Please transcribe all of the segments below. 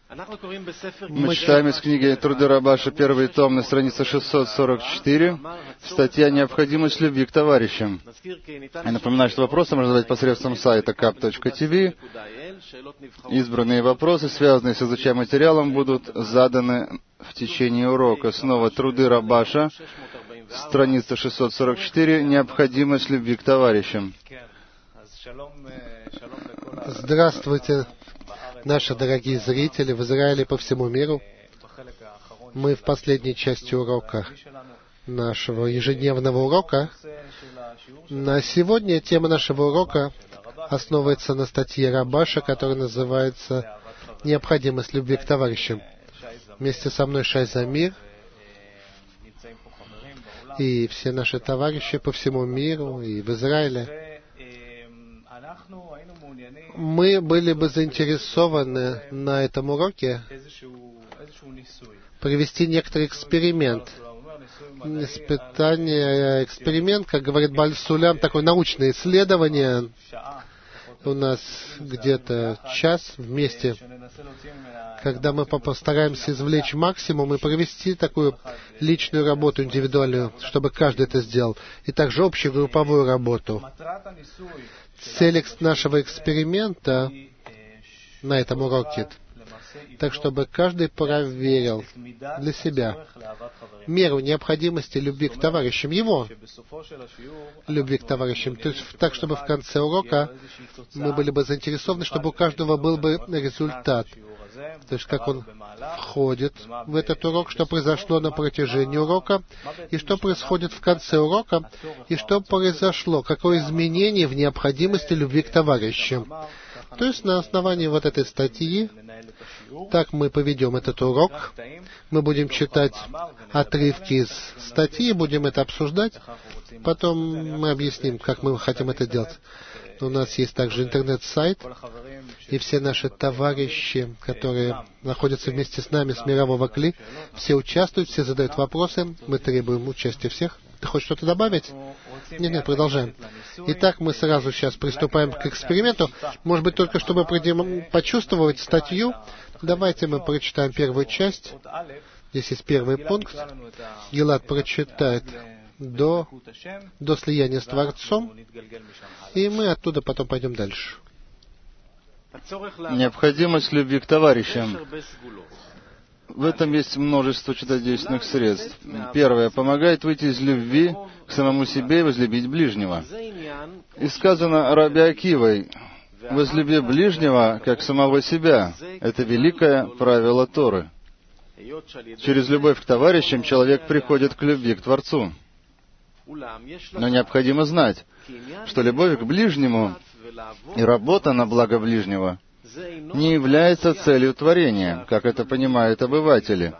Мы читаем из книги «Труды Рабаша», первый том, на странице 644, статья «Необходимость любви к товарищам». Я напоминаю, что вопросы можно задать посредством сайта kap.tv. Избранные вопросы, связанные с изучаемым материалом, будут заданы в течение урока. Снова «Труды Рабаша», страница 644, «Необходимость любви к товарищам». Здравствуйте, наши дорогие зрители в Израиле и по всему миру. Мы в последней части урока, нашего ежедневного урока. На сегодня тема нашего урока основывается на статье Рабаша, которая называется «Необходимость любви к товарищам». Вместе со мной Шай Замир и все наши товарищи по всему миру и в Израиле. Мы были бы заинтересованы на этом уроке провести некоторый эксперимент. Эксперимент, как говорит Бааль Сулям, такое научное исследование. У нас где-то час вместе, когда мы постараемся извлечь максимум и провести такую личную работу, индивидуальную, чтобы каждый это сделал, и также общую групповую работу. Цель нашего эксперимента на этом уроке, так чтобы каждый проверил для себя меру необходимости любви к товарищам, его любви к товарищам. То есть так, чтобы в конце урока мы были бы заинтересованы, чтобы у каждого был бы результат. То есть как он входит в этот урок, что произошло на протяжении урока, и что происходит в конце урока, и что произошло, какое изменение в необходимости любви к товарищам. То есть на основании вот этой статьи, так мы поведем этот урок. Мы будем читать отрывки из статьи, будем это обсуждать. Потом мы объясним, как мы хотим это делать. У нас есть также интернет-сайт, и все наши товарищи, которые находятся вместе с нами с мирового КЛИ, все участвуют, все задают вопросы, мы требуем участия всех. Ты хочешь что-то добавить? Нет, продолжаем. Итак, мы сразу сейчас приступаем к эксперименту. Может быть, только чтобы почувствовать статью, давайте мы прочитаем первую часть. Здесь есть первый пункт. Гилад прочитает до слияния с Творцом, и мы оттуда потом пойдем дальше. Необходимость любви к товарищам. В этом есть множество чудодейственных средств. Первое. Помогает выйти из любви к самому себе и возлюбить ближнего. И сказано Раби Акивой: «Возлюби ближнего, как самого себя». Это великое правило Торы. Через любовь к товарищам человек приходит к любви к Творцу. Но необходимо знать, что любовь к ближнему и работа на благо ближнего не является целью творения, как это понимают обыватели.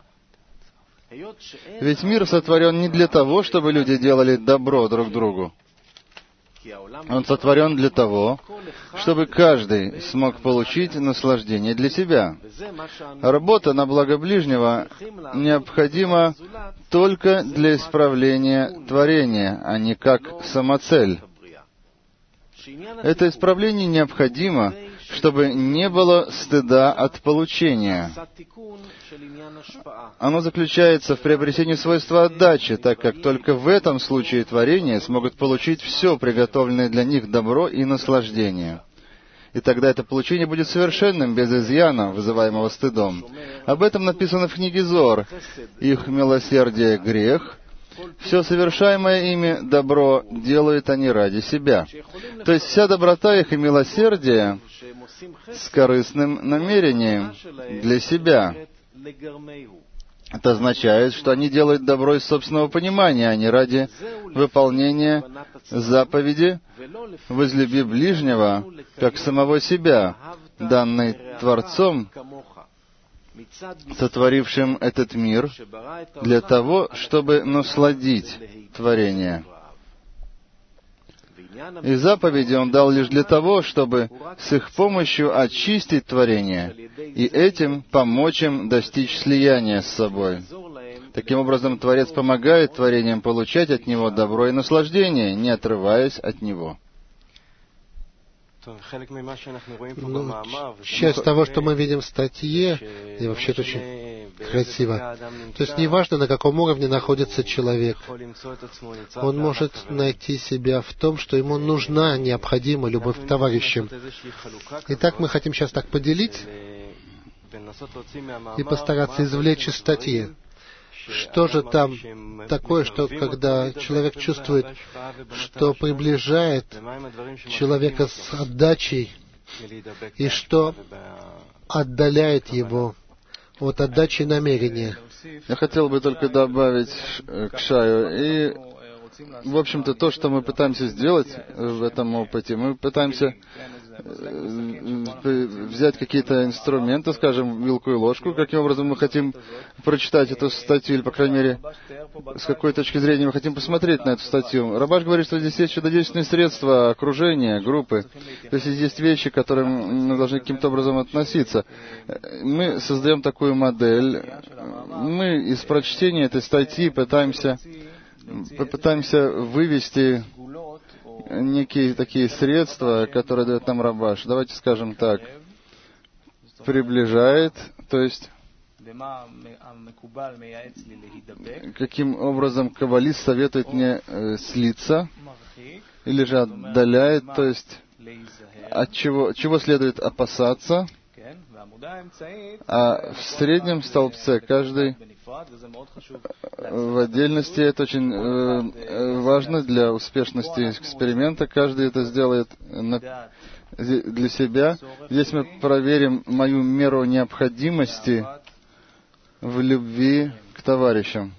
Ведь мир сотворен не для того, чтобы люди делали добро друг другу. Он сотворен для того, чтобы каждый смог получить наслаждение для себя. Работа на благо ближнего необходима только для исправления творения, а не как самоцель. Это исправление необходимо, чтобы не было стыда от получения. Оно заключается в приобретении свойства отдачи, так как только в этом случае творения смогут получить все приготовленное для них добро и наслаждение. И тогда это получение будет совершенным, без изъяна, вызываемого стыдом. Об этом написано в книге Зоар. Их милосердие — грех. Все совершаемое ими добро делают они ради себя. То есть вся доброта их и милосердие с корыстным намерением для себя. Это означает, что они делают добро из собственного понимания, а не ради выполнения заповеди «Возлюби ближнего, как самого себя», данной Творцом, сотворившим этот мир для того, чтобы насладить творение. И заповеди Он дал лишь для того, чтобы с их помощью очистить творение и этим помочь им достичь слияния с собой. Таким образом, Творец помогает творениям получать от Него добро и наслаждение, не отрываясь от Него. Часть того, что мы видим в статье, и вообще это очень красиво. То есть неважно, на каком уровне находится человек, он может найти себя в том, что ему нужна, необходима любовь к товарищам. Итак, мы хотим сейчас так поделить и постараться извлечь из статьи. Что же там такое, что когда человек чувствует, что приближает человека с отдачей, и что отдаляет его от отдачи намерения? Я хотел бы только добавить к Шаю. И, в общем-то, то, что мы пытаемся сделать в этом опыте, мы пытаемся взять какие-то инструменты, скажем, вилку и ложку, каким образом мы хотим прочитать эту статью, или, по крайней мере, с какой точки зрения мы хотим посмотреть на эту статью. Рабаш говорит, что здесь есть чудодейственные средства, окружения, группы. То есть есть вещи, к которым мы должны каким-то образом относиться. Мы создаем такую модель. Мы из прочтения этой статьи пытаемся вывести некие такие средства, которые дает нам Рабаш. Давайте скажем так. Приближает, то есть каким образом каббалист советует мне слиться, или же отдаляет, то есть от чего следует опасаться. А в среднем столбце каждый в отдельности, это очень важно для успешности эксперимента, каждый это сделает для себя. Здесь мы проверим мою меру необходимости в любви к товарищам.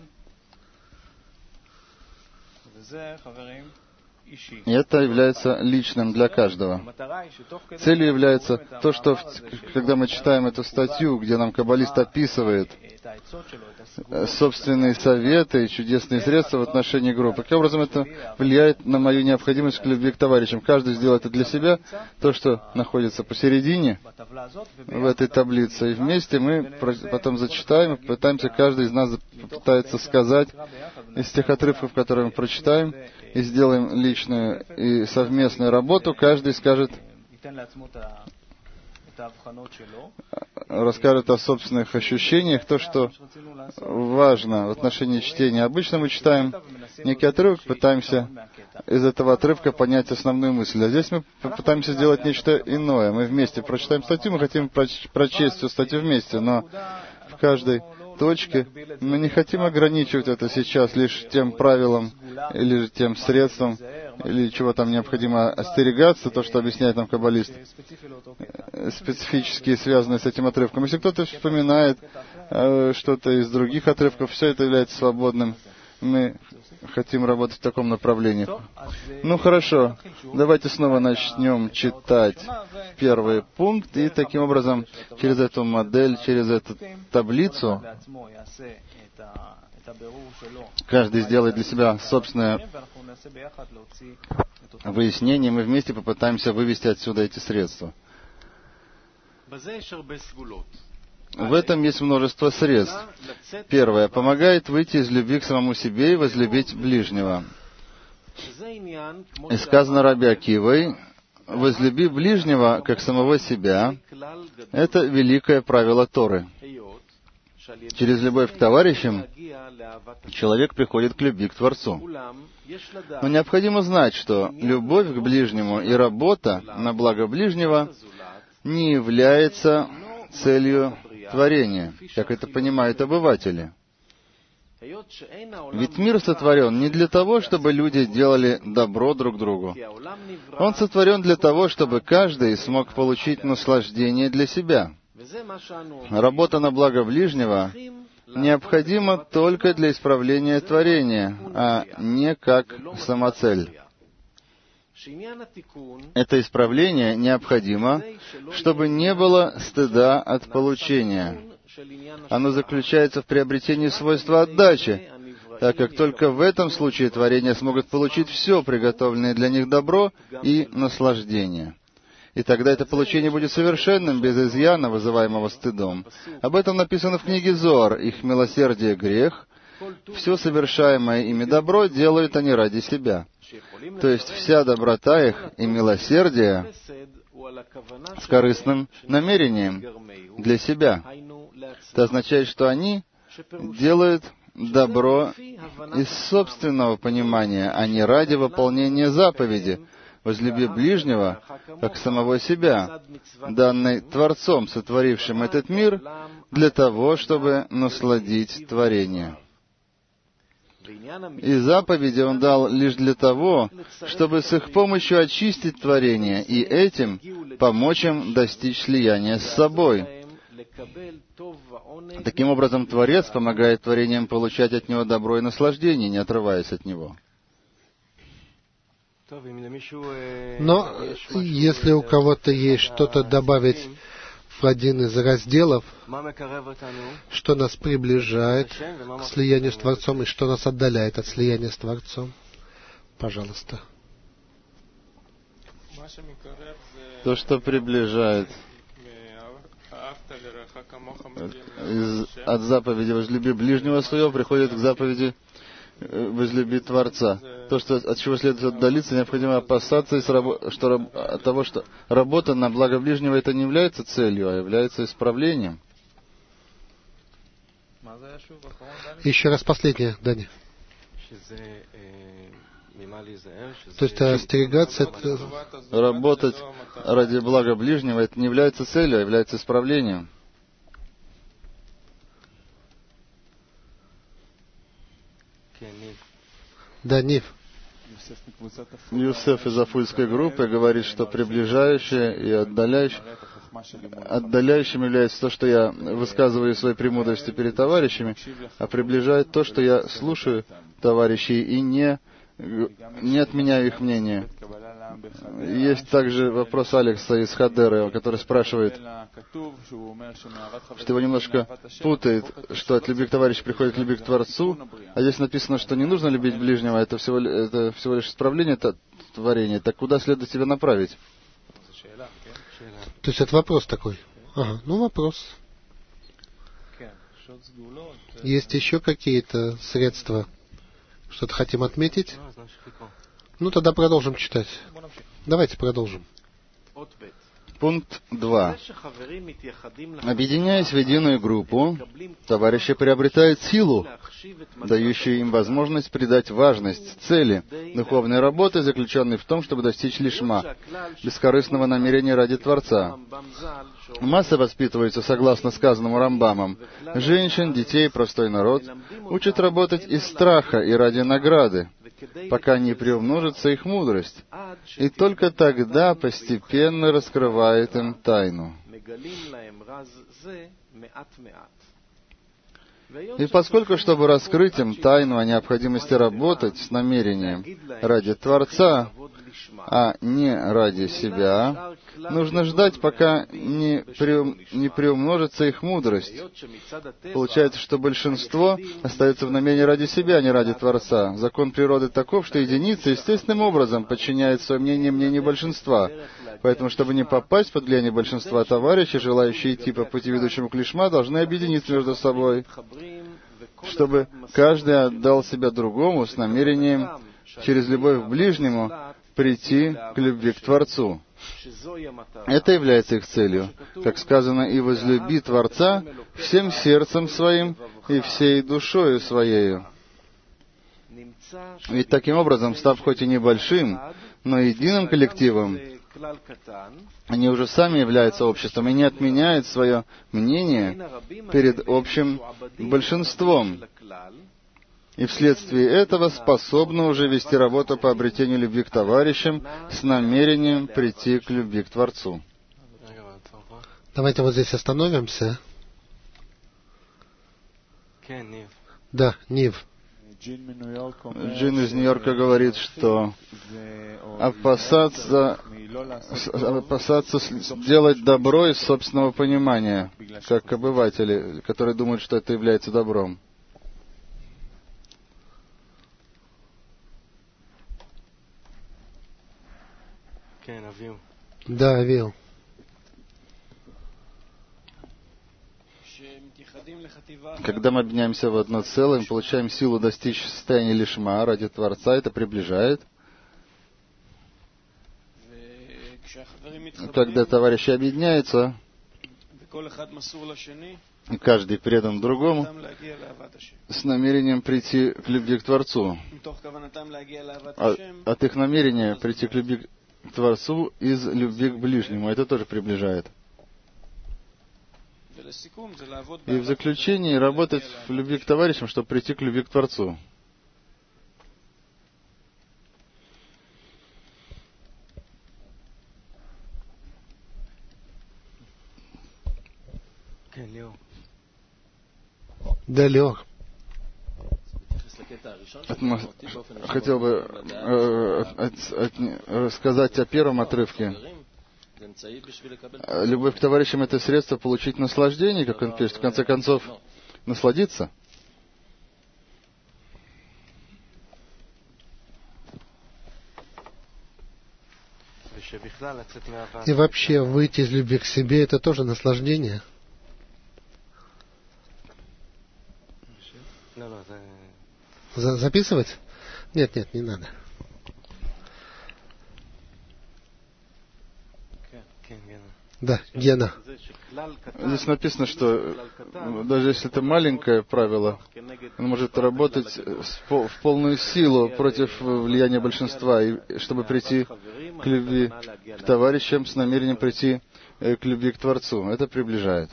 И это является личным для каждого. Целью является то, что когда мы читаем эту статью, где нам каббалист описывает собственные советы и чудесные средства в отношении группы, каким образом это влияет на мою необходимость к любви к товарищам. Каждый сделает это для себя, то, что находится посередине в этой таблице. И вместе мы потом зачитаем, и пытаемся, каждый из нас попытается сказать из тех отрывков, которые мы прочитаем, и сделаем личную и совместную работу, каждый скажет, расскажет о собственных ощущениях, то, что важно в отношении чтения. Обычно мы читаем некий отрывок, пытаемся из этого отрывка понять основную мысль. А здесь мы пытаемся сделать нечто иное. Мы вместе прочитаем статью, мы хотим прочесть всю статью вместе, но в каждой точке мы не хотим ограничивать это сейчас лишь тем правилом или же тем средством, или чего там необходимо остерегаться, то, что объясняет нам каббалист, специфически связанные с этим отрывком. Если кто-то вспоминает что-то из других отрывков, все это является свободным. Мы хотим работать в таком направлении. Ну хорошо, давайте снова начнем читать первый пункт, и таким образом через эту модель, через эту таблицу каждый сделает для себя собственное выяснение, мы вместе попытаемся вывести отсюда эти средства. В этом есть множество средств. Первое. Помогает выйти из любви к самому себе и возлюбить ближнего. И сказано Раби Акивой, возлюби ближнего, как самого себя. Это великое правило Торы. Через любовь к товарищам человек приходит к любви к Творцу. Но необходимо знать, что любовь к ближнему и работа на благо ближнего не является целью творения, как это понимают обыватели. Ведь мир сотворен не для того, чтобы люди делали добро друг другу. Он сотворен для того, чтобы каждый смог получить наслаждение для себя. Работа на благо ближнего необходима только для исправления творения, а не как самоцель. Это исправление необходимо, чтобы не было стыда от получения. Оно заключается в приобретении свойства отдачи, так как только в этом случае творения смогут получить все приготовленное для них добро и наслаждение. И тогда это получение будет совершенным, без изъяна, вызываемого стыдом. Об этом написано в книге Зоар. Их милосердие — грех. Все совершаемое ими добро делают они ради себя. То есть вся доброта их и милосердие с корыстным намерением для себя. Это означает, что они делают добро из собственного понимания, а не ради выполнения заповеди «Возлюби ближнего, как самого себя», данной Творцом, сотворившим этот мир, для того, чтобы насладить творение. И заповеди Он дал лишь для того, чтобы с их помощью очистить творение и этим помочь им достичь слияния с собой. Таким образом, Творец помогает творениям получать от Него добро и наслаждение, не отрываясь от Него. Но если у кого-то есть что-то добавить в один из разделов, что нас приближает к слиянию с Творцом и что нас отдаляет от слияния с Творцом, пожалуйста. То, что приближает от заповеди «Возлюби ближнего своего», приходит к заповеди «Возлюби Творца». То, что, от чего следует отдалиться, необходимо опасаться от того, что работа на благо ближнего это не является целью, а является исправлением. Еще раз последнее, Дани. То есть остерегаться, работать ради блага ближнего, это не является целью, а является исправлением. Да, Нив. Юсеф из Афульской группы говорит, что приближающее и отдаляющим является то, что я высказываю свои премудрости перед товарищами, а приближает то, что я слушаю товарищей и не отменяю их мнение. Есть также вопрос Алекса из Хадеры, который спрашивает, что его немножко путает, что от любви к товарищу приходит любви к Творцу, а здесь написано, что не нужно любить ближнего, это всего лишь исправление творения. Так куда следует тебя направить? То есть это вопрос такой? Ага, вопрос. Есть еще какие-то средства? Что-то хотим отметить? Тогда продолжим читать. Давайте продолжим. Пункт 2. Объединяясь в единую группу, товарищи приобретают силу, дающую им возможность придать важность цели духовной работы, заключенной в том, чтобы достичь лишма, бескорыстного намерения ради Творца. Массы воспитываются согласно сказанному Рамбамом. Женщин, детей, простой народ учат работать из страха и ради награды, пока не приумножится их мудрость, и только тогда постепенно раскрывает им тайну. И поскольку, чтобы раскрыть им тайну о необходимости работать с намерением ради Творца, а не ради себя, нужно ждать, пока не приумножится их мудрость. Получается, что большинство остается в намерении ради себя, а не ради Творца. Закон природы таков, что единица естественным образом подчиняет свое мнение мнению большинства. Поэтому, чтобы не попасть под влияние большинства, товарищи, желающие идти по пути, ведущему к лишма, должны объединиться между собой, чтобы каждый отдал себя другому с намерением через любовь к ближнему прийти к любви к Творцу. Это является их целью. Как сказано, «И возлюби Творца всем сердцем своим и всей душою своею». Ведь таким образом, став хоть и небольшим, но единым коллективом, они уже сами являются обществом и не отменяют свое мнение перед общим большинством. И вследствие этого способны уже вести работу по обретению любви к товарищам с намерением прийти к любви к Творцу. Давайте вот здесь остановимся. Да, Нив. Джин из Нью-Йорка говорит, что опасаться делать добро из собственного понимания, как обыватели, которые думают, что это является добром. Да, Авил. Когда мы объединяемся в одно целое, мы получаем силу достичь состояния лишма ради Творца, это приближает. когда товарищи объединяются, и каждый предан другому, с намерением прийти к любви к Творцу. От их намерения прийти к любви к Творцу из любви к ближнему. Это тоже приближает. И в заключении работать в любви к товарищам, чтобы прийти к любви к Творцу. Да, Леор. Хотел бы рассказать о первом отрывке. Любовь к товарищам — это средство получить наслаждение, как он пишет, в конце концов, насладиться. И вообще выйти из любви к себе — это тоже наслаждение. Записывать? Нет, не надо. Да, Гена. Здесь написано, что даже если это маленькое правило, оно может работать в полную силу против влияния большинства, и чтобы прийти к любви к товарищам с намерением прийти к любви к Творцу. Это приближает.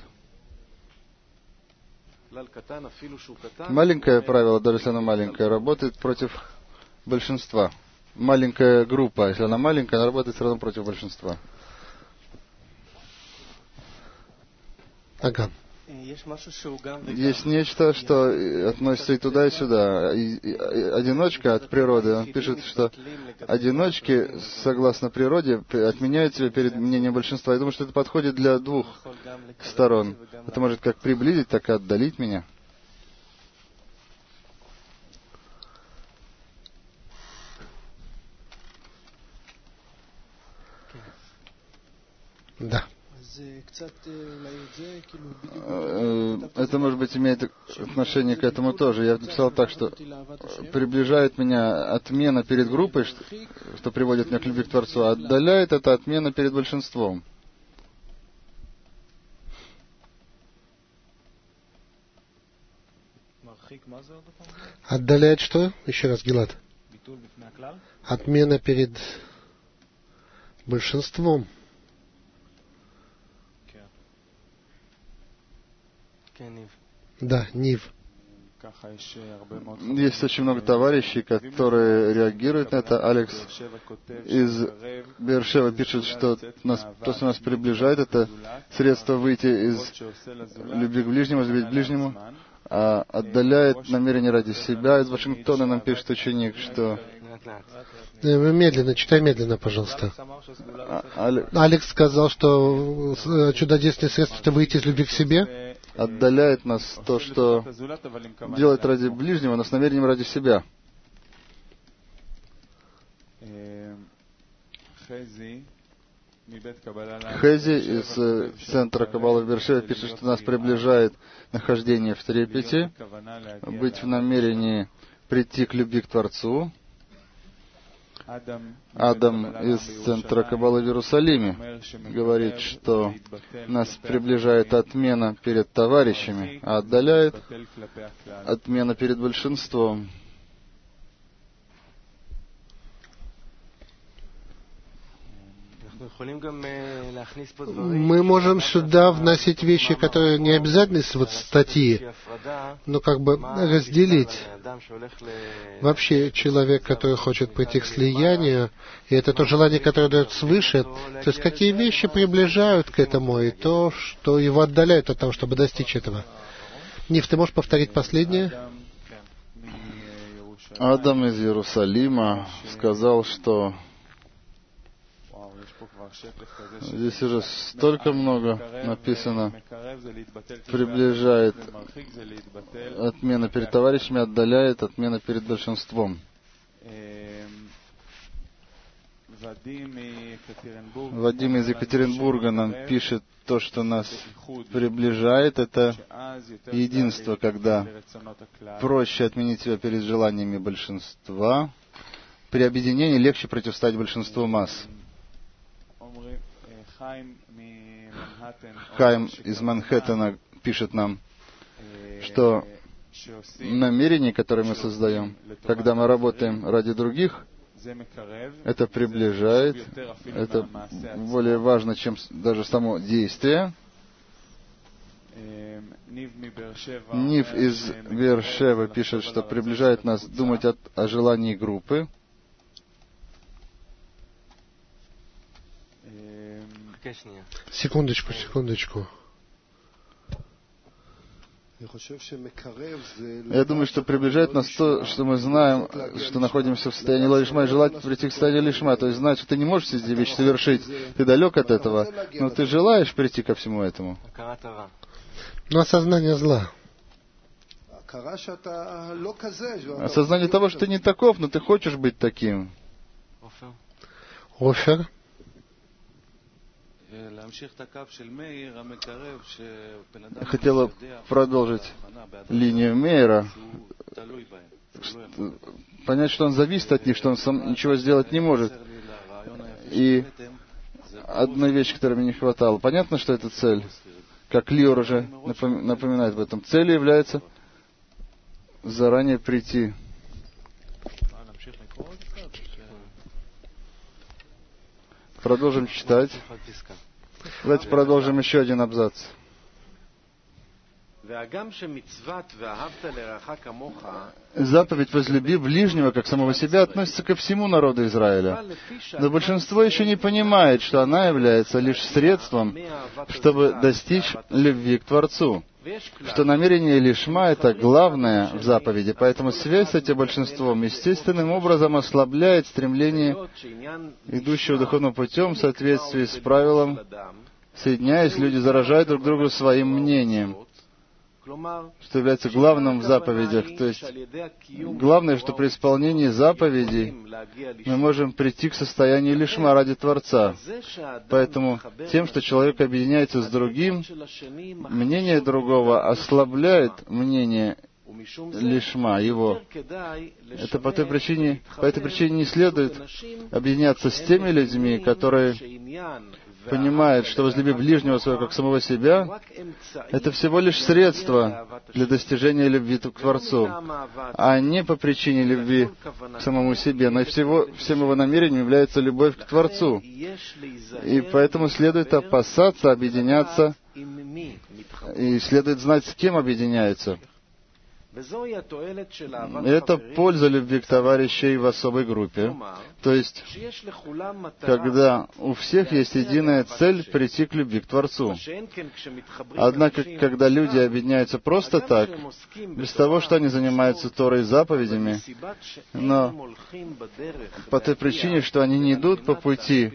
Маленькое правило, даже если оно маленькое, работает против большинства. Маленькая группа, если она маленькая, она работает все равно против большинства. Ага. Есть нечто, что относится и туда, и сюда. Одиночка от природы, он пишет, что одиночки, согласно природе, отменяют себя перед мнением большинства. Я думаю, что это подходит для двух сторон. Это может как приблизить, так и отдалить меня. Да. Это, может быть, имеет отношение к этому тоже. Я написал так, что приближает меня отмена перед группой, что приводит меня к любви к Творцу, а отдаляет это отмена перед большинством. Отдаляет что? Еще раз, Гилад. Отмена перед большинством. Да, Нив. Есть очень много товарищей, которые реагируют на это. Алекс из Бершева пишет, что то, что нас приближает, это средство выйти из любви к ближнему, из любви к ближнему, а отдаляет намерение ради себя. Из Вашингтона нам пишет ученик, что... Медленно, читай медленно, пожалуйста. Алекс сказал, что чудодейственное средство — это выйти из любви к себе. Отдаляет нас то, что делает ради ближнего, но с намерением ради себя. Хези из центра Каббала в Бершеве пишет, что нас приближает нахождение в трепете, быть в намерении прийти к любви к Творцу. Адам из центра Каббалы в Иерусалиме говорит, что нас приближает отмена перед товарищами, а отдаляет отмена перед большинством. Мы можем сюда вносить вещи, которые не обязательны вот статьи, но как бы разделить. Вообще человек, который хочет прийти к слиянию, и это то желание, которое дает свыше, то есть какие вещи приближают к этому, и то, что его отдаляет от того, чтобы достичь этого. Нив, ты можешь повторить последнее? Адам из Иерусалима сказал, что здесь уже столько много написано. Приближает отмена перед товарищами, отдаляет отмена перед большинством. Вадим из Екатеринбурга нам пишет то, что нас приближает. Это единство, когда проще отменить себя перед желаниями большинства. При объединении легче противостоять большинству масс. Хайм из Манхэттена пишет нам, что намерение, которое мы создаем, когда мы работаем ради других, это приближает, это более важно, чем даже само действие. Нив из Бершевы пишет, что приближает нас думать о желании группы. Секундочку. Я думаю, что приближает нас то, что мы знаем, что находимся в состоянии лишма, и желать прийти к состоянию лишма. То есть знать, что ты не можешь эти вещи совершить, ты далек от этого, но ты желаешь прийти ко всему этому. Но осознание зла. Осознание того, что ты не таков, но ты хочешь быть таким. Офер. Хотела продолжить линию Мейера, понять, что он зависит от них, что он сам ничего сделать не может. И одна вещь, которой мне не хватало. Понятно, что это цель. Как Лиор уже напоминает об этом. Целью является заранее прийти. Продолжим читать. Давайте продолжим еще один абзац. Заповедь «возлюби ближнего, как самого себя» относится ко всему народу Израиля. Но большинство еще не понимает, что она является лишь средством, чтобы достичь любви к Творцу. Что намерение лишма — это главное в заповеди, поэтому связь с этим большинством естественным образом ослабляет стремление, идущего духовным путем в соответствии с правилом. Соединяясь, люди заражают друг друга своим мнением, что является главным в заповедях. То есть, главное, что при исполнении заповедей мы можем прийти к состоянию лишма ради Творца. Поэтому тем, что человек объединяется с другим, мнение другого ослабляет мнение лишма его. Это по этой причине не следует объединяться с теми людьми, которые понимает, что возлюби ближнего своего, как самого себя, это всего лишь средство для достижения любви к Творцу, а не по причине любви к самому себе, но и всем его намерением является любовь к Творцу. И поэтому следует опасаться объединяться, и следует знать, с кем объединяются. Это польза любви к товарищей в особой группе. То есть, когда у всех есть единая цель прийти к любви к Творцу. Однако, когда люди объединяются просто так, без того, что они занимаются Торой и заповедями, но по той причине, что они не идут по пути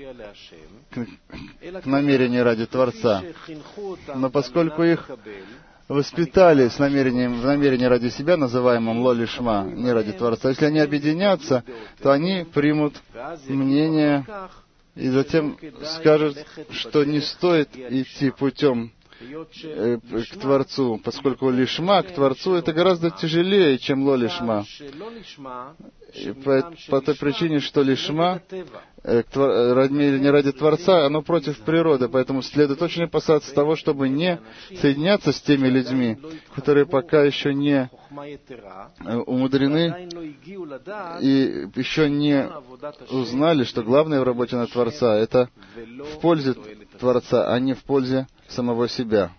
к намерению ради Творца, но поскольку их воспитали в намерении ради себя, называемом ло-лишма, не ради Творца. Если они объединятся, то они примут мнение и затем скажут, что не стоит идти путем к Творцу, поскольку лишма к Творцу это гораздо тяжелее, чем ло-лишма. И по той причине, что лишма не ради Творца, оно против природы, поэтому следует очень опасаться того, чтобы не соединяться с теми людьми, которые пока еще не умудрены и еще не узнали, что главное в работе на Творца — это в пользе Творца, а не в пользе самого себя.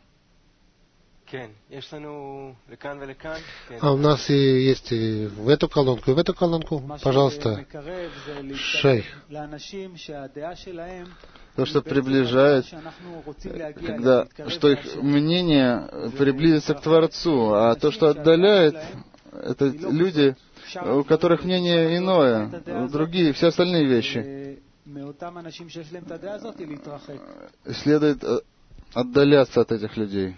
А у нас и есть и в эту колонку, Пожалуйста, Шей. То, что приближает, что их мнение приблизится к Творцу, а то, что отдаляет, это люди, у которых мнение иное, другие, все остальные вещи. Следует отдаляться от этих людей.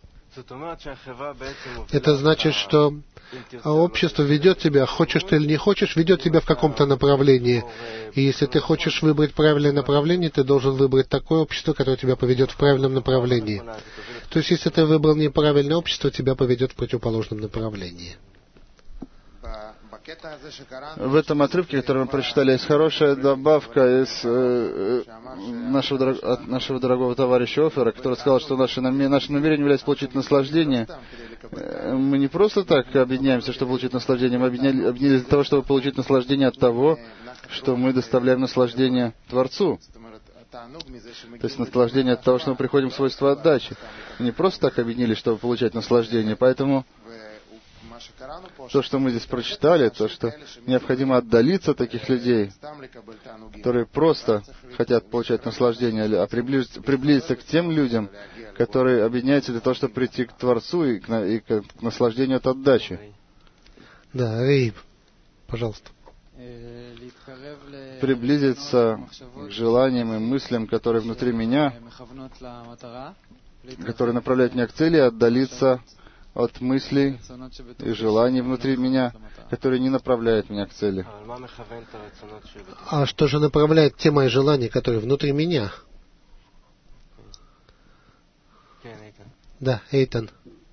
Это значит, что общество ведет тебя, хочешь ты или не хочешь, ведет тебя в каком-то направлении. И если ты хочешь выбрать правильное направление, ты должен выбрать такое общество, которое тебя поведет в правильном направлении. То есть, если ты выбрал неправильное общество, тебя поведет в противоположном направлении. В этом отрывке, который мы прочитали, есть хорошая добавка от нашего дорогого товарища Офера, который сказал, что наше намерение является получить наслаждение. Мы не просто так объединяемся, чтобы получить наслаждение, мы объединились для того, чтобы получить наслаждение от того, что мы доставляем наслаждение Творцу. То есть наслаждение от того, что мы приходим в свойство отдачи. Мы не просто так объединились, чтобы получать наслаждение. Поэтому то, что мы здесь прочитали, то, что необходимо отдалиться от таких людей, которые просто хотят получать наслаждение, а приблизиться к тем людям, которые объединяются для того, чтобы прийти к Творцу и к наслаждению от отдачи. Да, Рейб, пожалуйста. Приблизиться к желаниям и мыслям, которые внутри меня, которые направляют меня к цели, и отдалиться от мыслей и желаний внутри меня, которые не направляют меня к цели. А что же направляет те мои желания, которые внутри меня? Да, Эйтан.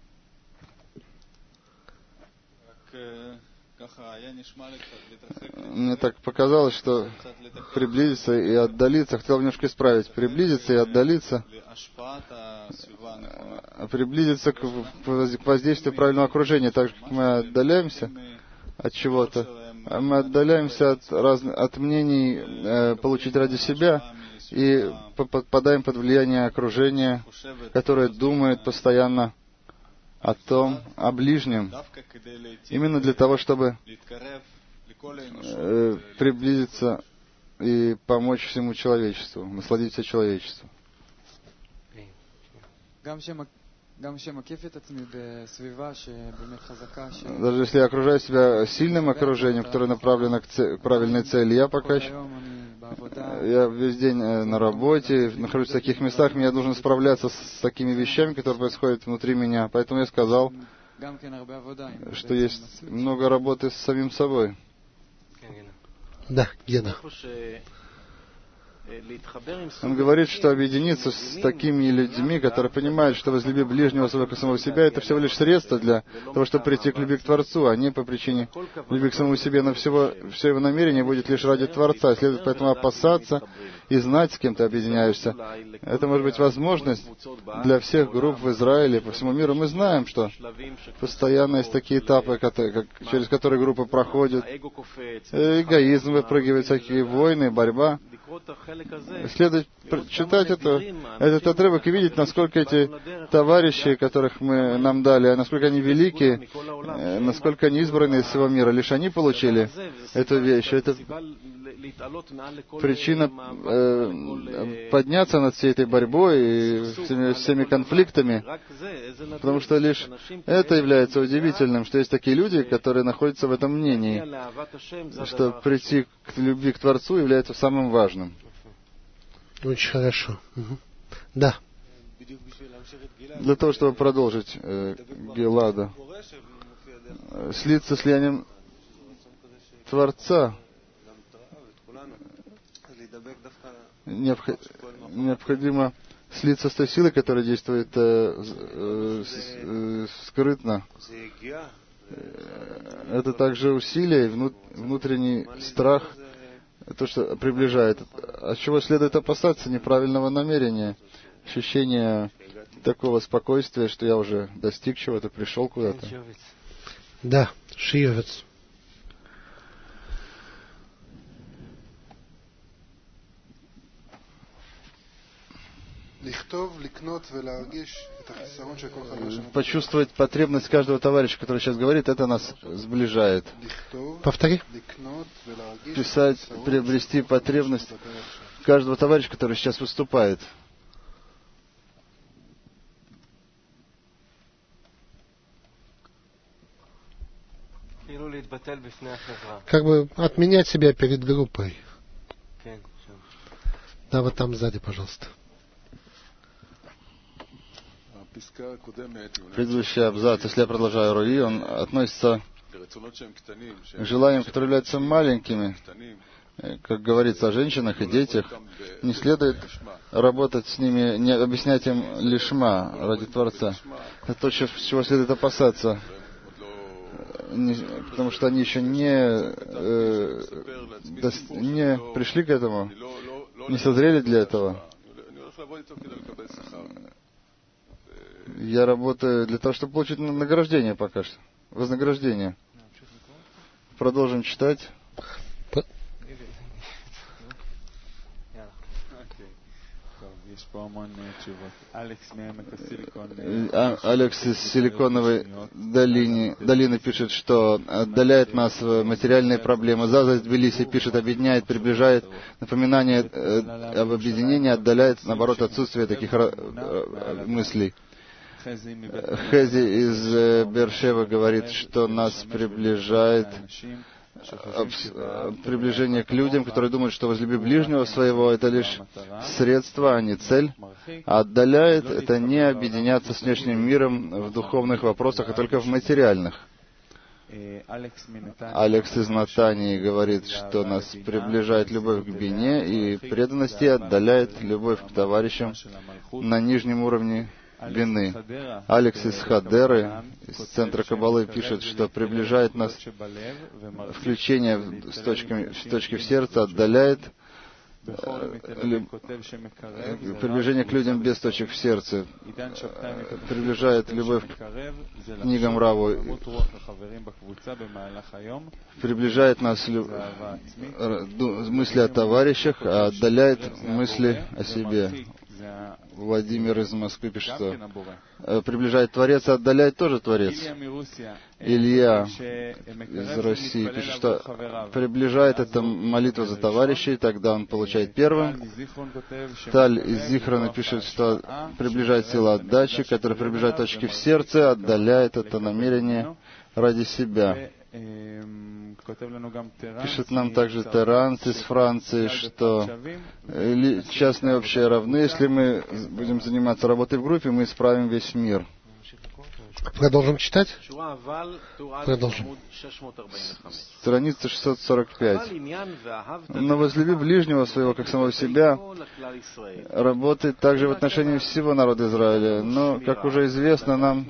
Мне так показалось, что приблизиться и отдалиться, хотел немножко исправить, приблизиться и отдалиться, приблизиться к воздействию правильного окружения, так же, как мы отдаляемся от чего-то, мы отдаляемся от мнений получить ради себя и попадаем под влияние окружения, которое думает постоянно о ближнем, именно для того, чтобы приблизиться и помочь всему человечеству, насладиться человечеством. Даже если я окружаю себя сильным окружением, которое направлено к правильной цели, я весь день на работе, нахожусь в таких местах, мне нужно справляться с такими вещами, которые происходят внутри меня. Поэтому я сказал, что есть много работы с самим собой. Да, Гена. Он говорит, что объединиться с такими людьми, которые понимают, что возлюби ближнего своего как самого себя, это всего лишь средство для того, чтобы прийти к любви к Творцу, а не по причине любви к самому себе, но все его намерение будет лишь ради Творца. Следует поэтому опасаться и знать, с кем ты объединяешься. Это может быть возможность для всех групп в Израиле, по всему миру. Мы знаем, что постоянно есть такие этапы, через которые группы проходят. Эгоизм выпрыгивает, всякие войны, борьба. Следует читать этот отрывок и видеть, насколько эти товарищи, которых нам дали, насколько они великие, насколько они избранные из всего мира. Лишь они получили эту вещь. Это причина подняться над всей этой борьбой и всеми конфликтами, потому что лишь это является удивительным, что есть такие люди, которые находятся в этом мнении, что прийти к любви к Творцу является самым важным. Очень хорошо. Угу. Да. Для того, чтобы продолжить Гелада, слиться с влиянием Творца, необходимо слиться с той силой, которая действует скрытно. Это также усилие, внутренний страх, то, что приближает. От чего следует опасаться? Неправильного намерения, ощущение такого спокойствия, что я уже достиг чего-то, пришел куда-то. Да, Шиевец. Почувствовать потребность каждого товарища, который сейчас говорит, это нас сближает. Повтори. Писать, приобрести потребность каждого товарища, который сейчас выступает. Как бы отменять себя перед группой. Да, вот там сзади, пожалуйста. Предыдущий абзац, если я продолжаю Руи, он относится к желаниям, которые являются маленькими. Как говорится о женщинах и детях, не следует работать с ними, не объяснять им лишма ради Творца. Это то, чего следует опасаться. потому что они еще не пришли к этому, не созрели для этого. Я работаю для того, чтобы получить награждение пока что. Вознаграждение. Продолжим читать. Алекс из Силиконовой долины пишет, что отдаляет нас материальные проблемы. Заза из Тбилиси пишет, объединяет, приближает. Напоминание об объединении отдаляет, наоборот, отсутствие таких мыслей. Хези из Бершева говорит, что нас приближает приближение к людям, которые думают, что возлюби ближнего своего, это лишь средство, а не цель. А отдаляет — это не объединяться с внешним миром в духовных вопросах, а только в материальных. Алекс из Натании говорит, что нас приближает любовь к бине и преданности, и отдаляет любовь к товарищам на нижнем уровне бины. Алекс из Хадеры, из Центра Каббалы, пишет, что приближает нас включение с точки в сердце, отдаляет приближение к людям без точек в сердце, приближает любовь к книгам Раву, приближает нас мысли о товарищах, а отдаляет мысли о себе. Владимир из Москвы пишет, что приближает Творец, а отдаляет тоже Творец. Илья из России пишет, что приближает это молитва за товарищей, тогда он получает первым. Таль из Зихрана пишет, что приближает сила отдачи, которая приближает точки в сердце, отдаляет это намерение ради себя. Пишет нам также Теранс из Франции, что частные и общие равны. Если мы будем заниматься работой в группе, мы исправим весь мир. Продолжим читать? Продолжим. Страница 645. Но возлюби ближнего своего, как самого себя, работает также в отношении всего народа Израиля. Но, как уже известно, нам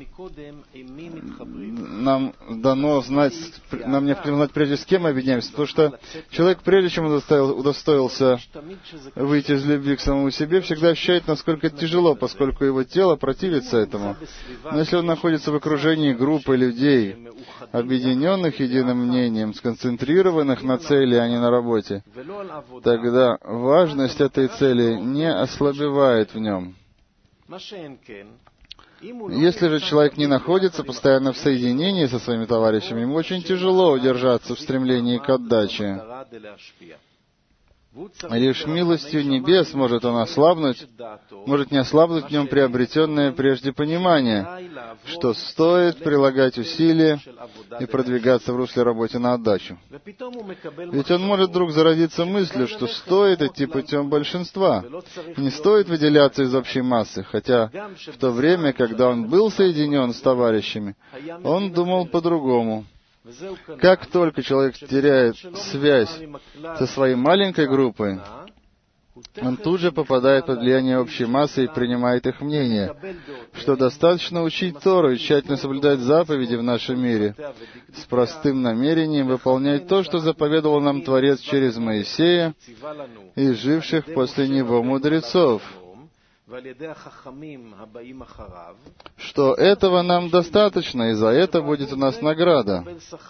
дано знать, нам необходимо знать прежде, с кем мы объединяемся, потому что человек, прежде чем удостоился выйти из любви к самому себе, всегда ощущает, насколько это тяжело, поскольку его тело противится этому. Но если он находится в окружении группы людей, объединенных единым мнением, сконцентрированных на цели, а не на работе, тогда важность этой цели не ослабевает в нем. Если же человек не находится постоянно в соединении со своими товарищами, ему очень тяжело удержаться в стремлении к отдаче. Лишь милостью небес может он ослабнуть, может не ослабнуть в нем приобретенное прежде понимание, что стоит прилагать усилия и продвигаться в русле работы на отдачу. Ведь он может вдруг заразиться мыслью, что стоит идти путем большинства, не стоит выделяться из общей массы, хотя в то время, когда он был соединен с товарищами, он думал по-другому. Как только человек теряет связь со своей маленькой группой, он тут же попадает под влияние общей массы и принимает их мнение, что достаточно учить Тору и тщательно соблюдать заповеди в нашем мире, с простым намерением выполнять то, что заповедовал нам Творец через Моисея и живших после него мудрецов, что этого нам достаточно, и за это будет у нас награда.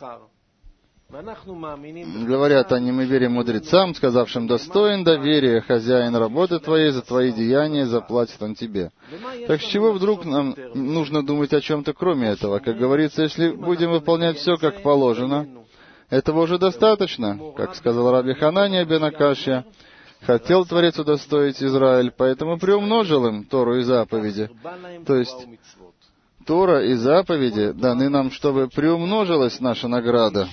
Говорят они, мы верим мудрецам, сказавшим: достоин доверия хозяин работы твоей, за твои деяния заплатит он тебе. Так с чего вдруг нам нужно думать о чем-то кроме этого? Как говорится, если будем выполнять все как положено, этого уже достаточно, как сказал Раби Ханания бен Акашья. Хотел Творец удостоить Израиль, поэтому приумножил им Тору и заповеди. То есть Тора и заповеди даны нам, чтобы приумножилась наша награда.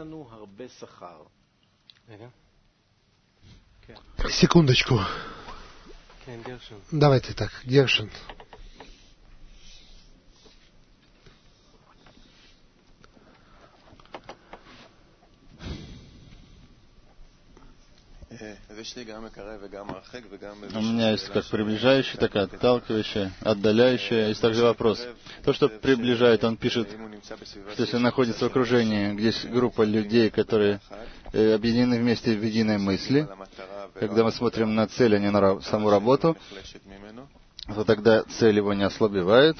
Секундочку. Давайте так, Гершин. У меня есть как приближающая, так и отталкивающая, отдаляющая. Есть также вопрос. То, что приближает, он пишет, что если находится в окружении, где есть группа людей, которые объединены вместе в единой мысли, когда мы смотрим на цель, а не на саму работу, то тогда цель его не ослабевает.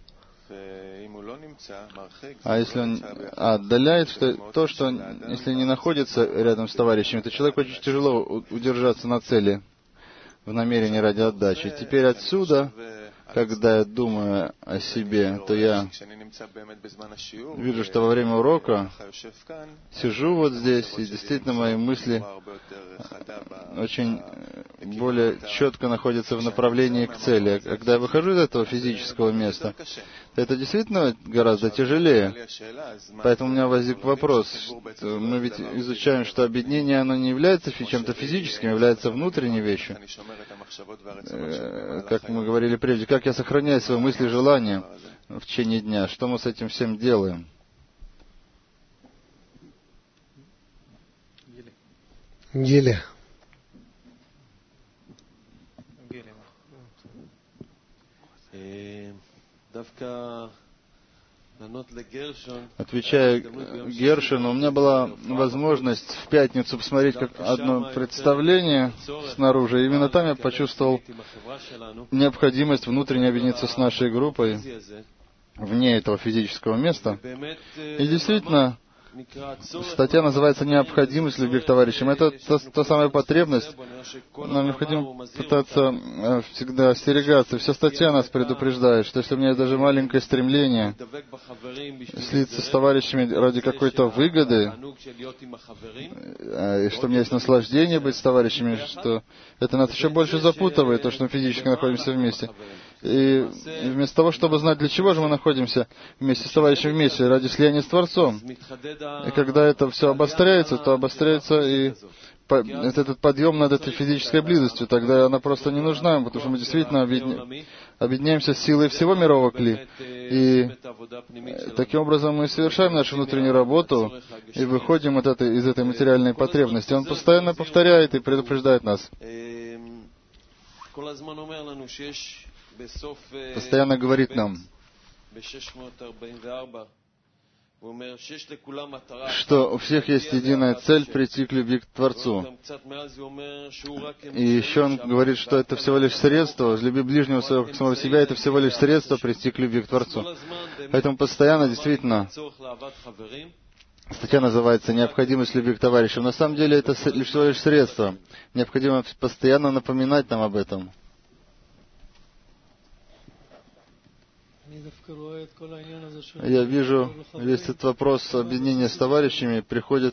А если он отдаляет, что если не находится рядом с товарищами, то человеку очень тяжело удержаться на цели в намерении ради отдачи. Теперь отсюда, когда я думаю о себе, то я вижу, что во время урока сижу вот здесь, и действительно мои мысли очень более четко находятся в направлении к цели. А когда я выхожу из этого физического места, это действительно гораздо тяжелее. Поэтому у меня возник вопрос. Мы ведь изучаем, что объединение, оно не является чем-то физическим, является внутренней вещью. Как мы говорили прежде, как я сохраняю свои мысли и желания в течение дня? Что мы с этим всем делаем? Геля. Отвечая Гершину, у меня была возможность в пятницу посмотреть как одно представление снаружи. И именно там я почувствовал необходимость внутренне объединиться с нашей группой вне этого физического места. И действительно, статья называется «Необходимость любви к товарищам». Это та самая потребность. Нам необходимо пытаться всегда остерегаться. Вся статья нас предупреждает, что если у меня есть даже маленькое стремление слиться с товарищами ради какой-то выгоды, и что у меня есть наслаждение быть с товарищами, что это нас еще больше запутывает, то, что мы физически находимся вместе. И вместо того, чтобы знать, для чего же мы находимся вместе с товарищем вместе, ради слияния с Творцом. И когда это все обостряется, то обостряется и этот подъем над этой физической близостью. Тогда она просто не нужна, потому что мы действительно объединяемся с силой всего мирового кли. И таким образом мы совершаем нашу внутреннюю работу и выходим из этой материальной потребности. Он постоянно повторяет и предупреждает нас. Постоянно говорит нам, что у всех есть единая цель прийти к любви к Творцу. И еще он говорит, что это всего лишь средство, люби ближнего своего как самого себя, это всего лишь средство прийти к любви к Творцу. Поэтому постоянно, действительно, статья называется «Необходимость любви к товарищам». На самом деле это всего лишь средство. Необходимо постоянно напоминать нам об этом. Я вижу, весь этот вопрос объединения с товарищами приходит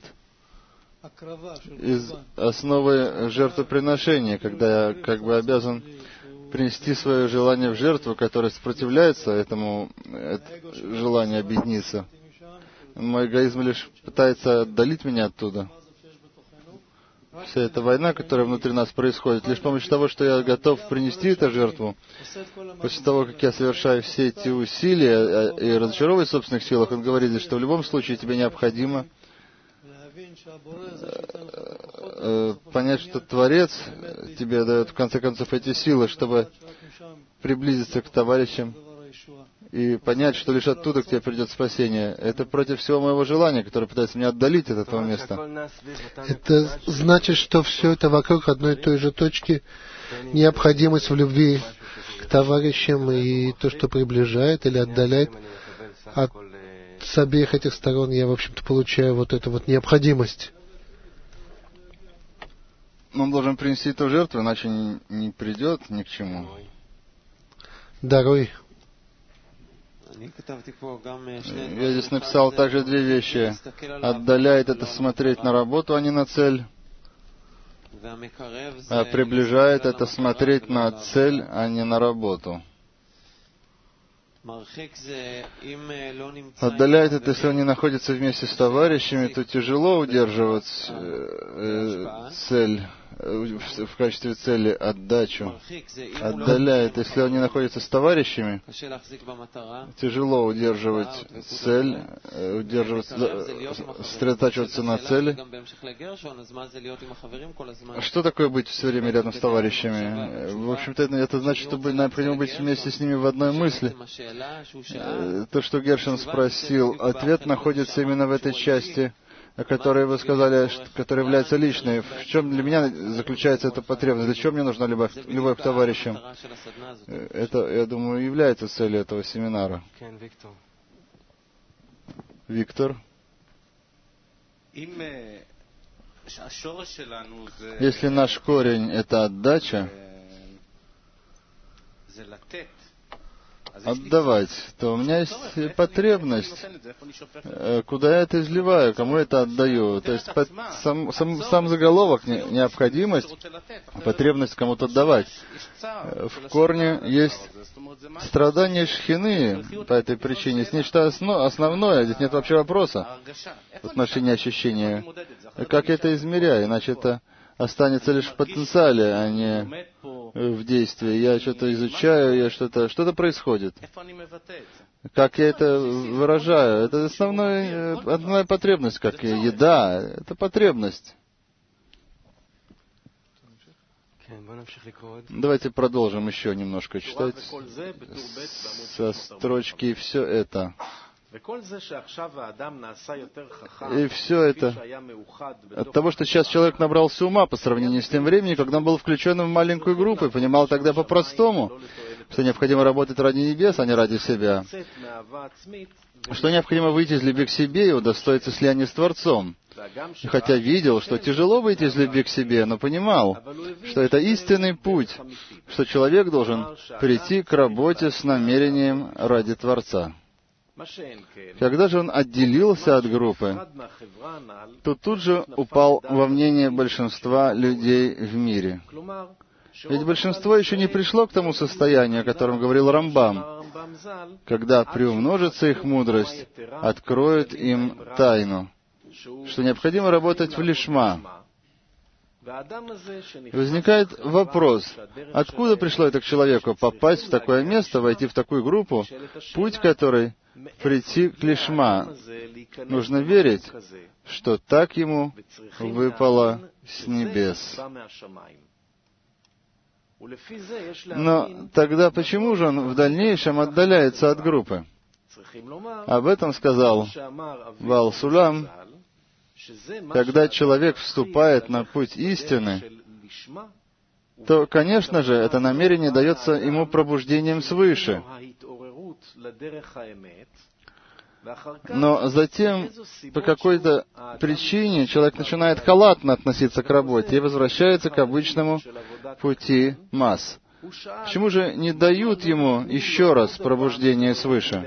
из основы жертвоприношения, когда я как бы обязан принести свое желание в жертву, которое сопротивляется этому желанию объединиться. Мой эгоизм лишь пытается отдалить меня оттуда. Вся эта война, которая внутри нас происходит, лишь с помощью того, что я готов принести эту жертву, после того, как я совершаю все эти усилия и разочаровываюсь в собственных силах, он говорит, что в любом случае тебе необходимо понять, что Творец тебе дает, в конце концов, эти силы, чтобы приблизиться к товарищам и понять, что лишь оттуда к тебе придет спасение. Это против всего моего желания, которое пытается меня отдалить от этого места. Это значит, что все это вокруг одной и той же точки, необходимость в любви к товарищам и то, что приближает или отдаляет. С обеих этих сторон я, в общем-то, получаю вот эту вот необходимость. Он должен принести эту жертву, иначе не придет ни к чему. Даруй. Я здесь написал также две вещи. Отдаляет — это смотреть на работу, а не на цель. А приближает — это смотреть на цель, а не на работу. Отдаляет — это если он не находится вместе с товарищами, то тяжело удерживать цель в качестве цели отдачу, отдаляет. Если он не находится с товарищами, тяжело удерживать цель, сосредотачиваться на цели. Что такое быть все время рядом с товарищами? В общем-то, это значит, что необходимо быть вместе с ними в одной мысли. То, что Гершин спросил, ответ находится именно в этой части, о которой вы сказали, которая является личной. В чем для меня заключается эта потребность? Для чего мне нужна любовь к товарищам? Это, я думаю, является целью этого семинара. Виктор? Если наш корень — это отдача, отдавать, то у меня есть потребность, куда я это изливаю, кому это отдаю. То есть сам заголовок, необходимость, потребность кому-то отдавать. В корне есть страдания шхины по этой причине. Есть нечто основное, здесь нет вообще вопроса в отношении ощущения. Как я это измеряю? Иначе это останется лишь в потенциале, а не в действии. Я что-то изучаю, что-то происходит. Как я это выражаю? Это основная потребность, как еда. Это потребность. Давайте продолжим еще немножко читать со строчки «И все это». И все это от того, что сейчас человек набрался ума по сравнению с тем временем, когда он был включен в маленькую группу и понимал тогда по-простому, что необходимо работать ради небес, а не ради себя, что необходимо выйти из любви к себе и удостоиться слияния с Творцом. И хотя видел, что тяжело выйти из любви к себе, но понимал, что это истинный путь, что человек должен прийти к работе с намерением ради Творца. Когда же он отделился от группы, то тут же упал во мнение большинства людей в мире. Ведь большинство еще не пришло к тому состоянию, о котором говорил Рамбам, когда приумножится их мудрость, откроют им тайну, что необходимо работать в лишма. Возникает вопрос, откуда пришло это к человеку попасть в такое место, войти в такую группу, путь которой прийти к лишма. Нужно верить, что так ему выпало с небес. Но тогда почему же он в дальнейшем отдаляется от группы? Об этом сказал Баал Сулам: когда человек вступает на путь истины, то, конечно же, это намерение дается ему пробуждением свыше. Но затем, по какой-то причине, человек начинает халатно относиться к работе и возвращается к обычному пути масс. Почему же не дают ему еще раз пробуждение свыше?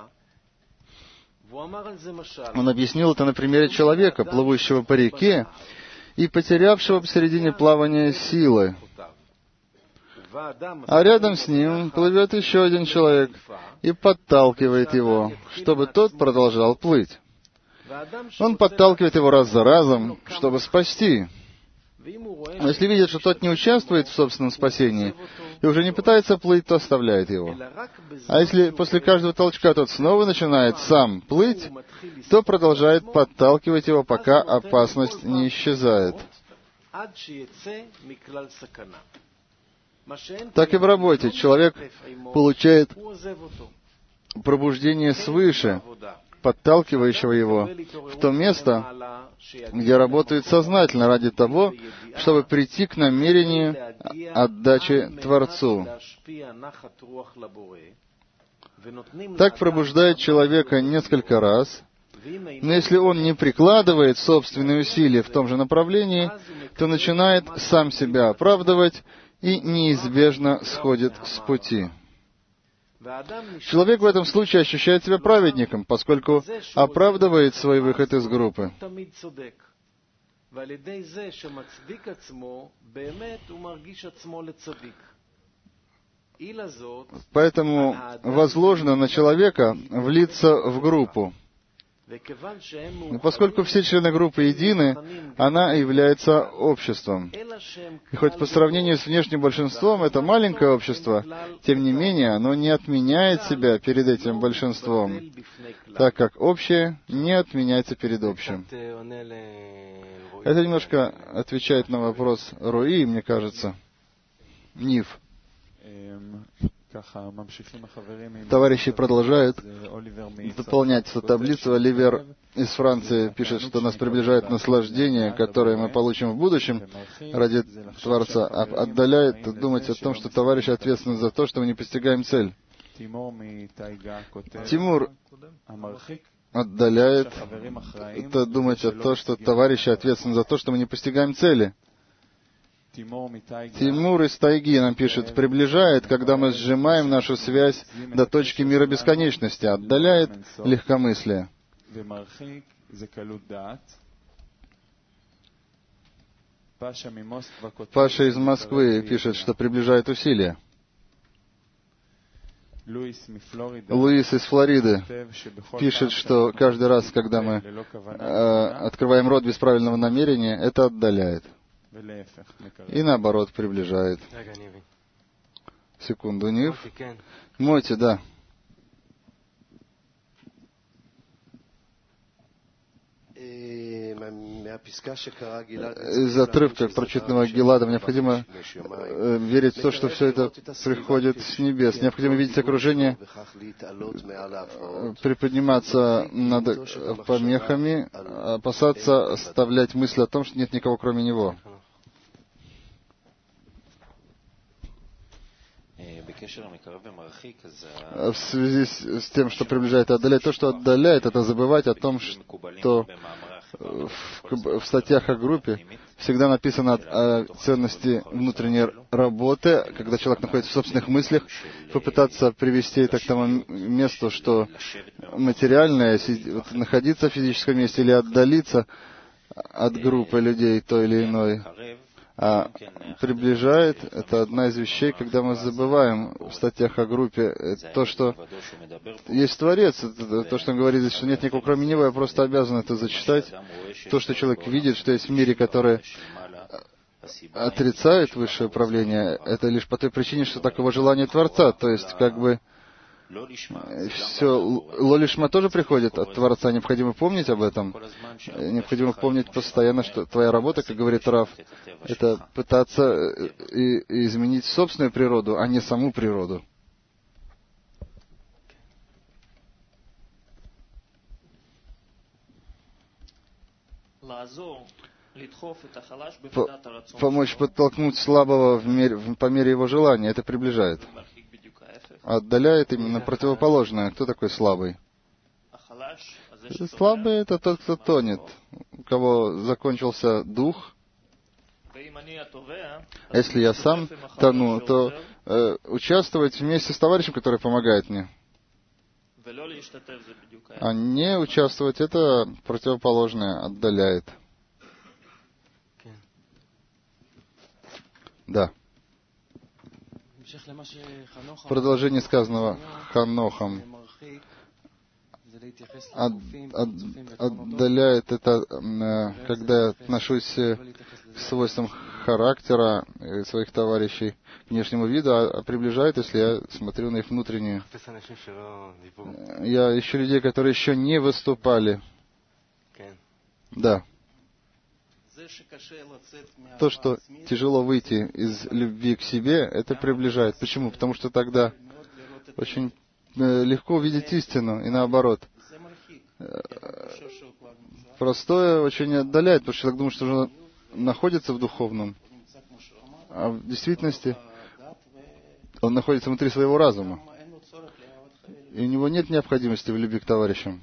Он объяснил это на примере человека, плывущего по реке и потерявшего посередине плавания силы. А рядом с ним плывет еще один человек и подталкивает его, чтобы тот продолжал плыть. Он подталкивает его раз за разом, чтобы спасти. Но если видит, что тот не участвует в собственном спасении и уже не пытается плыть, то оставляет его. А если после каждого толчка тот снова начинает сам плыть, то продолжает подталкивать его, пока опасность не исчезает. Так и в работе человек получает пробуждение свыше, подталкивающего его в то место, где работает сознательно ради того, чтобы прийти к намерению отдачи Творцу. Так пробуждает человека несколько раз, но если он не прикладывает собственные усилия в том же направлении, то начинает сам себя оправдывать и неизбежно сходит с пути. Человек в этом случае ощущает себя праведником, поскольку оправдывает свой выход из группы. Поэтому возложено на человека влиться в группу. Но поскольку все члены группы едины, она является обществом. И хоть по сравнению с внешним большинством это маленькое общество, тем не менее оно не отменяет себя перед этим большинством, так как общее не отменяется перед общим. Это немножко отвечает на вопрос Руи, мне кажется. Нив. Товарищи продолжают дополнять эту таблицу. Оливер из Франции пишет, что нас приближает наслаждение, которое мы получим в будущем ради Творца, а отдаляет думать о том, что товарищи ответственны за то, что мы не постигаем цель. Тимур отдаляет это думать о том, что товарищи ответственны за то, что мы не постигаем цели. Тимур из тайги нам пишет, приближает, когда мы сжимаем нашу связь до точки мира бесконечности, отдаляет легкомыслие. Паша из Москвы пишет, что приближает усилия. Луис из Флориды пишет, что каждый раз, когда мы открываем рот без правильного намерения, это отдаляет. И наоборот, приближает. Секунду, Нив. Моти, да. Из отрывка прочитанного Гиладом необходимо верить в то, что все это приходит с небес. Необходимо видеть окружение, приподниматься над помехами, опасаться оставлять мысль о том, что нет никого кроме него. В связи с тем, что приближает и отдаляет, то, что отдаляет, это забывать о том, что в статьях о группе всегда написано о ценности внутренней работы, когда человек находится в собственных мыслях, попытаться привести это к тому месту, что материальное, находиться в физическом месте или отдалиться от группы людей той или иной. А приближает, это одна из вещей, когда мы забываем в статьях о группе то, что есть Творец, то, что он говорит здесь, что нет никого кроме него, я просто обязан это зачитать. То, что человек видит, что есть в мире, которое отрицает высшее управление, это лишь по той причине, что таково желание Творца, то есть как бы все, лолишма тоже приходит от Творца, необходимо помнить об этом. Необходимо помнить постоянно, что твоя работа, как говорит Рав, это пытаться изменить собственную природу, а не саму природу. Помочь подтолкнуть слабого по мере его желания, это приближает. Отдаляет именно противоположное. Кто такой слабый? Слабый — это тот, кто тонет, у кого закончился дух. Если я сам тону, то участвовать вместе с товарищем, который помогает мне. А не участвовать — это противоположное, отдаляет. Да. Продолжение сказанного Ханохом отдаляет это, когда я отношусь к свойствам характера своих товарищей к внешнему виду, а приближает, если я смотрю на их внутреннюю. Я ищу людей, которые еще не выступали. Да. То, что тяжело выйти из любви к себе, это приближает. Почему? Потому что тогда очень легко увидеть истину, и наоборот. Простое очень отдаляет, потому что человек думает, что уже находится в духовном, а в действительности он находится внутри своего разума. И у него нет необходимости в любви к товарищам.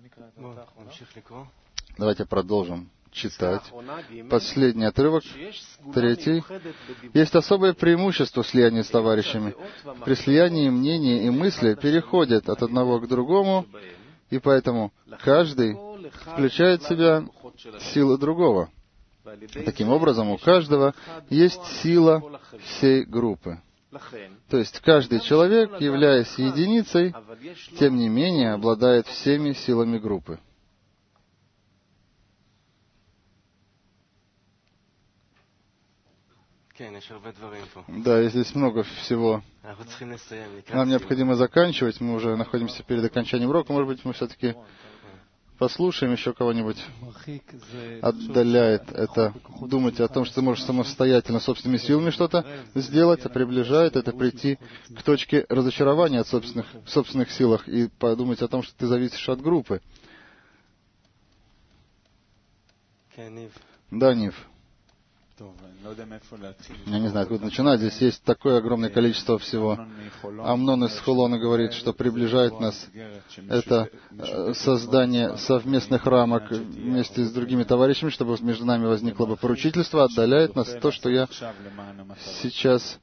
Давайте продолжим читать. Последний отрывок, 3. Есть особое преимущество слияния с товарищами. При слиянии мнения и мысли переходят от одного к другому, и поэтому каждый включает в себя силы другого. Таким образом, у каждого есть сила всей группы. То есть каждый человек, являясь единицей, тем не менее обладает всеми силами группы. Да, здесь много всего. Нам необходимо заканчивать. Мы уже находимся перед окончанием урока. Может быть, мы все-таки послушаем еще кого-нибудь. Отдаляет это думать о том, что ты можешь самостоятельно, собственными силами что-то сделать, а приближает это прийти к точке разочарования от собственных силах и подумать о том, что ты зависишь от группы. Да, Нив. Я не знаю, откуда начинать. Здесь есть такое огромное количество всего. Амнон из Хулона говорит, что приближает нас это создание совместных рамок вместе с другими товарищами, чтобы между нами возникло бы поручительство, отдаляет нас то, что я сейчас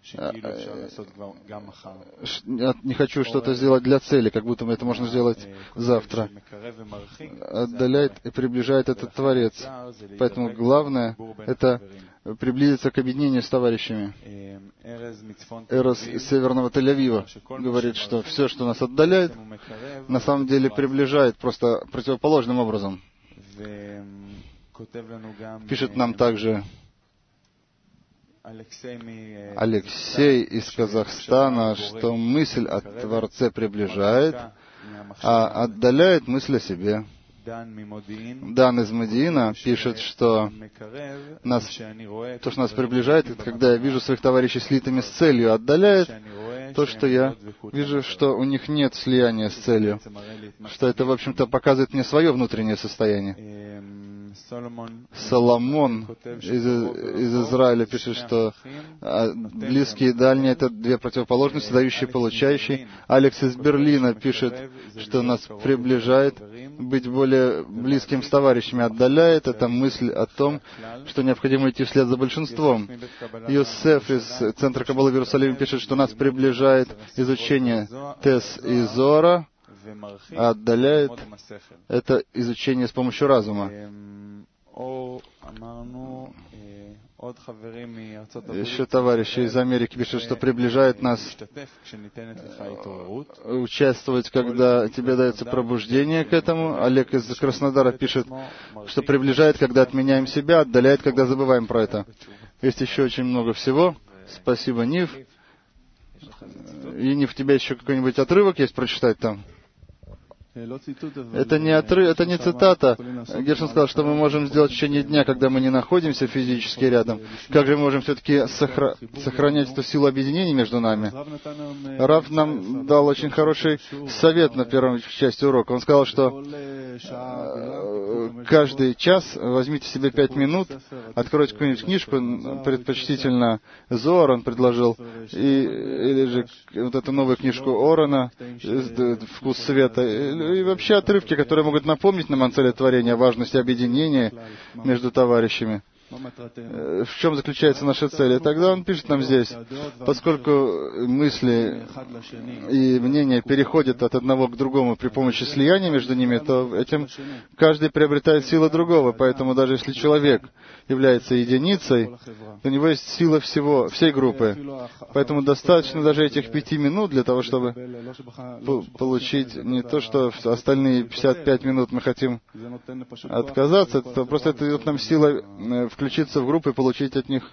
не хочу что-то сделать для цели, как будто это можно сделать завтра. Отдаляет и приближает этот Творец. Поэтому главное — это приблизиться к объединению с товарищами. Эрос из Северного Тель-Авива говорит, что все, что нас отдаляет, на самом деле приближает просто противоположным образом. Пишет нам также Алексей из Казахстана, что мысль о Творце приближает, а отдаляет мысль о себе. Дан из Модиина пишет, что то, что нас приближает, это когда я вижу своих товарищей слитыми с целью, отдаляет то, что я вижу, что у них нет слияния с целью, что это, в общем-то, показывает мне свое внутреннее состояние. Соломон из Израиля пишет, что близкие и дальние — это две противоположности, дающие и получающие. Алекс из Берлина пишет, что нас приближает быть более близким с товарищами, отдаляет это мысль о том, что необходимо идти вслед за большинством. Йосеф из Центра Каббалы в Иерусалиме пишет, что нас приближает изучение Тес и Зора, а отдаляет это изучение с помощью разума. Еще товарищи из Америки пишут, что приближает нас участвовать, когда тебе дается пробуждение к этому. Олег из Краснодара пишет, что приближает, когда отменяем себя, отдаляет, когда забываем про это. Есть еще очень много всего. Спасибо, Нив. И Нив, у тебя еще какой-нибудь отрывок есть прочитать там? Это не цитата. Гершин сказал, что мы можем сделать в течение дня, когда мы не находимся физически рядом. Как же мы можем все-таки сохранять эту силу объединения между нами? Рав нам дал очень хороший совет на первой части урока. Он сказал, что каждый час возьмите себе 5 минут, откройте какую-нибудь книжку, предпочтительно Зоар он предложил, или же вот эту новую книжку Орона «Вкус света», и вообще отрывки, которые могут напомнить нам о цели творения, о важности объединения между товарищами. В чем заключается наша цель? И тогда он пишет нам здесь, поскольку мысли и мнения переходят от одного к другому при помощи слияния между ними, то этим каждый приобретает силу другого. Поэтому даже если человек является единицей, у него есть сила всей группы. Поэтому достаточно даже этих 5 минут для того, чтобы получить не то, что остальные 55 минут мы хотим отказаться, то просто это дает нам сила включиться в группу и получить от них,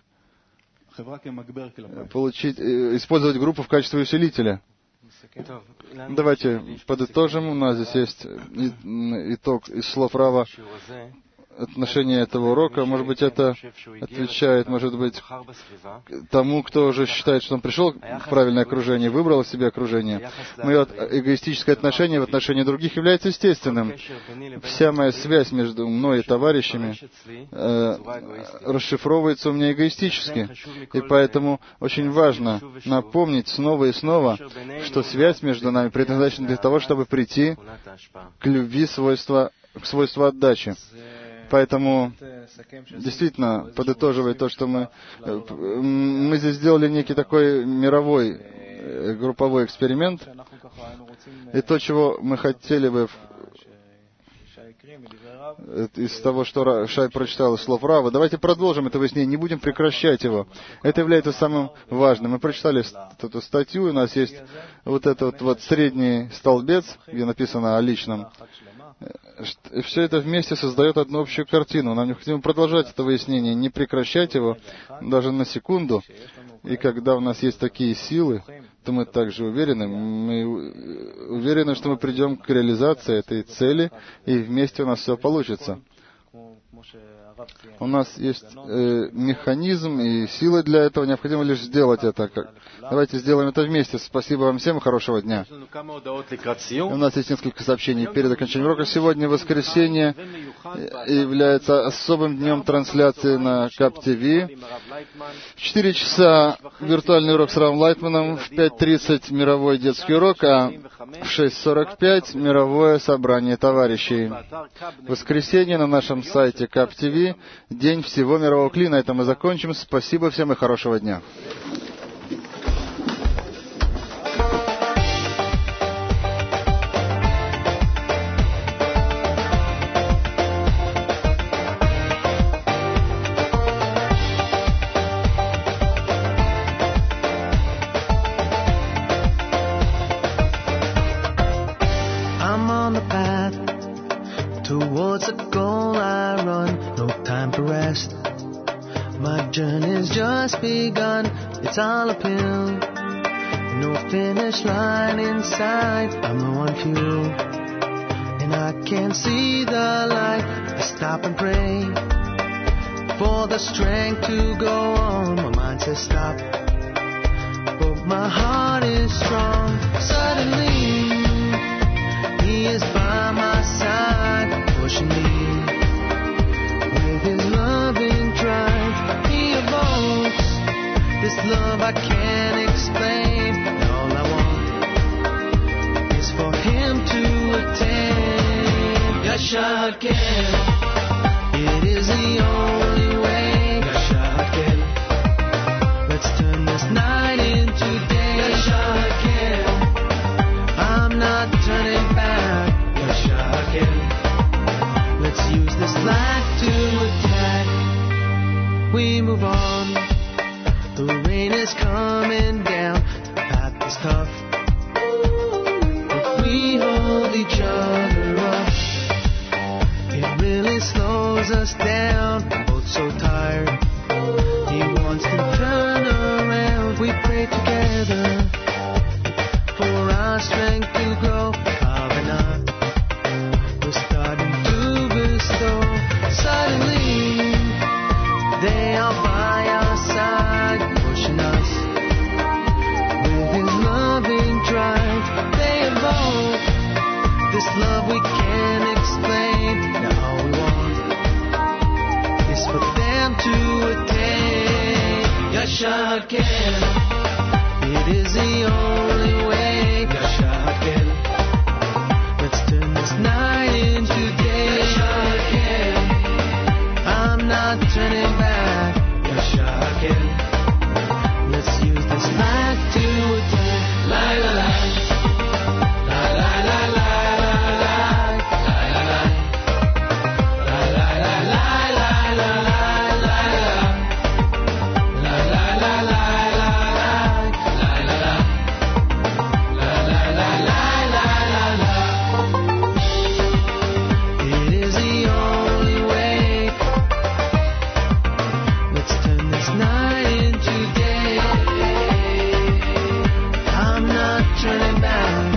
использовать группу в качестве усилителя. Давайте подытожим. У нас здесь есть итог из слов Рава. Отношение этого урока, может быть, это отвечает, может быть, тому, кто уже считает, что он пришел в правильное окружение, выбрал себе окружение. Мое эгоистическое отношение в отношении других является естественным. Вся моя связь между мной и товарищами расшифровывается у меня эгоистически. И поэтому очень важно напомнить снова и снова, что связь между нами предназначена для того, чтобы прийти к любви, к свойству отдачи. Поэтому, действительно, подытоживая то, что мы здесь сделали некий такой мировой групповой эксперимент, и то, чего мы хотели бы из того, что Шай прочитал из слов Рава. Давайте продолжим это выяснение, не будем прекращать его. Это является самым важным. Мы прочитали эту статью, у нас есть вот этот вот средний столбец, где написано о личном. И все это вместе создает одну общую картину. Нам необходимо продолжать это выяснение, не прекращать его даже на секунду. И когда у нас есть такие силы, то мы также уверены, что мы придем к реализации этой цели, и вместе у нас все получится. У нас есть механизм и силы для этого, необходимо лишь сделать это. Давайте сделаем это вместе. Спасибо вам всем и хорошего дня. У нас есть несколько сообщений перед окончанием урока. Сегодня воскресенье является особым днем трансляции на КАП ТВ. В 4 часа виртуальный урок с Равом Лайтманом, в 5:30 мировой детский урок, а в 6:45 мировое собрание товарищей. Воскресенье на нашем сайте КАП ТВ. День всего мирового Кли. На этом мы закончим. Спасибо всем и хорошего дня. Towards a goal I run, no time for rest. My journey's just begun, it's all uphill. No finish line in sight, I'm low on fuel. And I can't see the light, I stop and pray for the strength to go on. My mind says stop, but my heart is strong. Suddenly, He is by my side, pushing me with His loving drive. He evokes this love I can't explain. And all I want is for Him to attain. Yashakel, it is the only way. Yashakel, let's turn this night into day. Yashakel, I'm not turning back. Yashakel, let's use this light to attack. We move on, the rain is coming down, the path is tough, but we hold each other up. It really slows us down, we're both so tired. He wants to turn around, we pray together for our strength to grow. Kavanah, we're starting to bestow. Suddenly, they are by our side, pushing us with His loving drive. They evoke this love we can't explain. Now all we want is for them to attain. Yashakel, it is the only way. Yashakel, let's turn this night into day. Yashakel, I'm not turning back. Yashakel, let's use this light to attack. La la la, la la la la la la, la la la, la la la la la la, la la la la la la. It is the only way. Let's turn this night into day. I'm not turning back.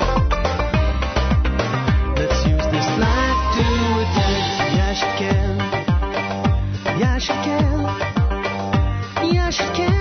Let's use this light to attack. Yashakel, Yashakel, Yashakel.